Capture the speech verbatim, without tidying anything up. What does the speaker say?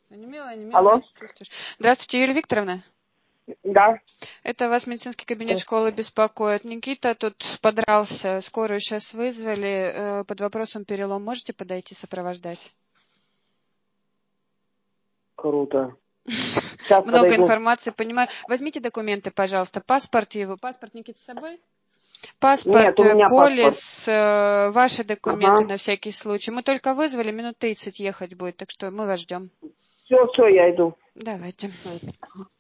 Онемела, онемела, Алло. не чувствуешь. Здравствуйте, Юлия Викторовна. Да. Это вас медицинский кабинет школы беспокоит. Никита тут подрался, скорую сейчас вызвали, под вопросом перелом. Можете подойти сопровождать? Круто. Сейчас Много подойду. информации, понимаю. Возьмите документы, пожалуйста. Паспорт его. Паспорт, Никита, с собой? Паспорт, Нет, у меня полис, паспорт. Ваши документы Ага. на всякий случай. Мы только вызвали, минут тридцать ехать будет, так что мы вас ждем. Все, все, я иду. Давайте.